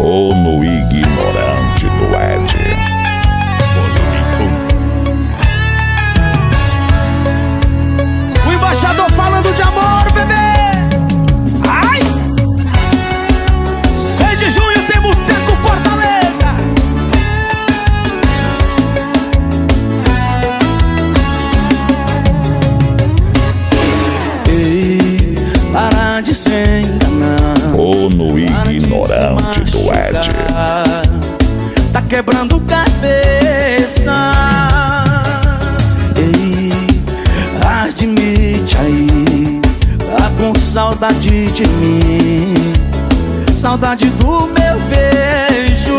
Ou no ignorante do Ed. O embaixador falando de amor, bebê. Ai! 6 de junho tem Boteco Fortaleza. Ei, para de se enganar. Ou no ignorante do Ed. Tá quebrando cabeça. Ei, admite aí, tá com saudade de mim, saudade do meu beijo.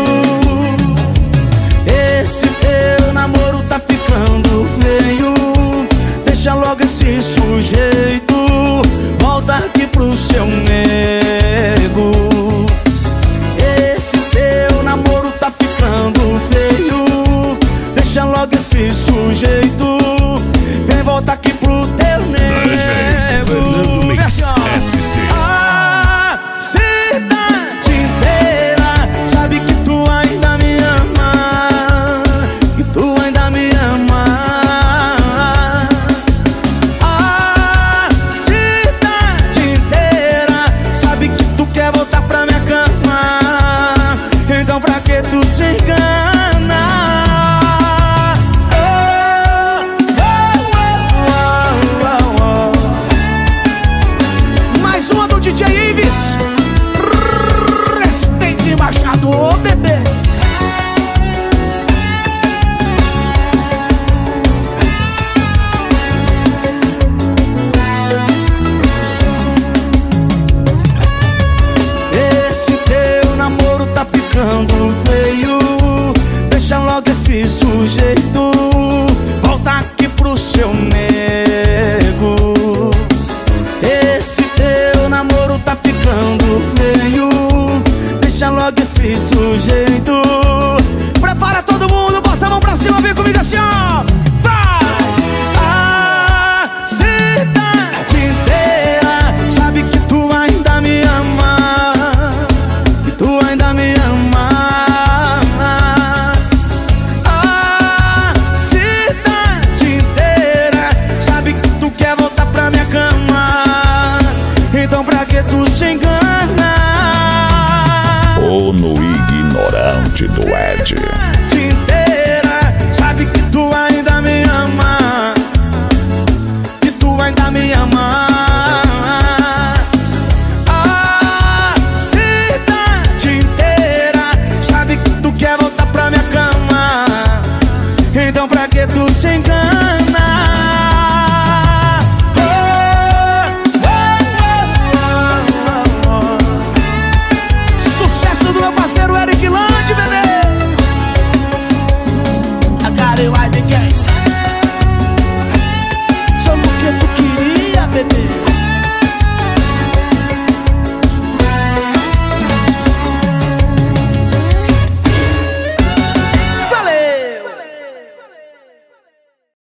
Esse teu namoro tá ficando feio. Deixa logo esse sujeito, volta aqui pro seu nego. Esse teu namoro tá ficando feio. Deixa logo esse sujeito, vem voltar aqui pro teu nego. Fernando Mix SC. A cidade inteira sabe que tu ainda me ama, que tu ainda me ama. A cidade inteira sabe que tu quer voltar pra minha cama. Então pra que tu se engana? Mais uma do DJ Ives. Respeite, embaixador, bebê. Esse teu namoro tá ficando feio. Deixa logo esse sujeito, volta aqui pro seu nego. Esse teu namoro tá ficando feio. Deixa logo esse sujeito. Prepara todo mundo, bota a mão pra cima, vem comigo assim, ó. Vai! A cidade inteira sabe que tu ainda me ama, que tu ainda me ama. A cidade inteira sabe que tu quer voltar pra minha cama. Então pra que tu se engana? Ou no ignorante do Ed.